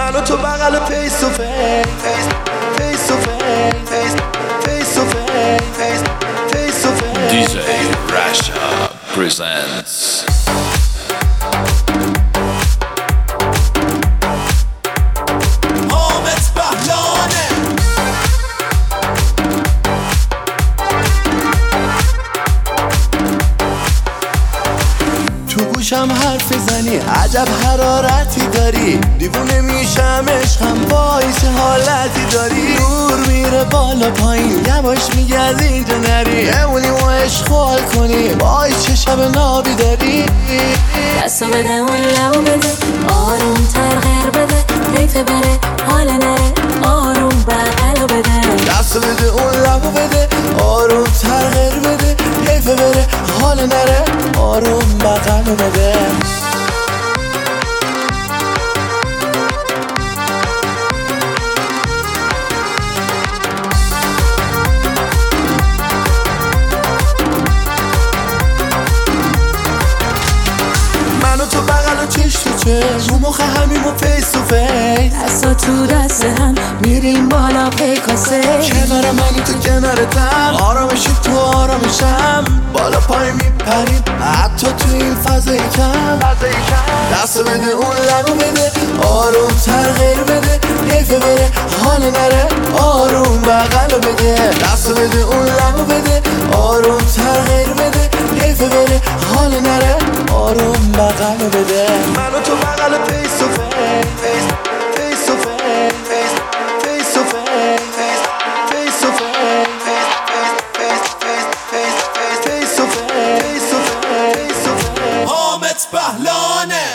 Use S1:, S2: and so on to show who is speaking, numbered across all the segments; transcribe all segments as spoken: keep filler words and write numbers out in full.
S1: من و تو بغل فیس تو فیس فیس تو فیس فیس تو فیس فیس تو فیس
S2: دی جی Rasha presents
S1: تو گوشم حرف زنی عجب حرارتی داری، دیوونه میشم عشقم وای چه حالتی داری. نور میره بالا پایین یواش میگرد اینجا نری، بمونی و عشق حال کنی وای چه شب نابی داری.
S3: دستو بده اون لبو بده آروم تر غیر بده، حیفه بره حال نره آروم بغلو بده.
S1: دستو بده اون لبو بده آروم تر غیر بده، حیفه بره حال نره آروم بغلو بده. من و تو بغل و چش تو چش، رو مخ همیم و فیس تو فیس،
S3: دستا تو دست هم میریم بالا پیکاسه.
S1: کنار منی تو کنارتم، آرامشی تو آرامشم، بالا پای میپریم حتی تو این فضای کم. دست بده اون لبو بده آروم تر غیر بده، حیفه بره حال نره آروم بغلو بده. دست بده اون لبو بده آروم تر غیر بده، حیفه بره حال نره آروم بغلو بده. من و تو بغل فیس تو فیس فیس تو فیس فیس تو فیس فیس تو فیس فیس تو فیس حامد بهلانه.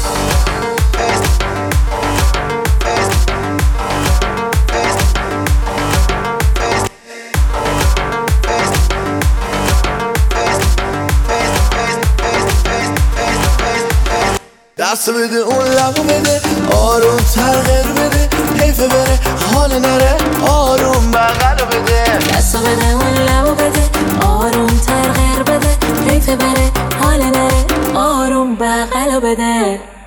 S1: دست بده اون لبو بده آروم تر غیر بده، حیفه بره حال نره آروم بغلو بده.
S3: دستو بده اون لبو بده آروم تر غیر بده، حیفه بره حال نره آروم بغلو بده.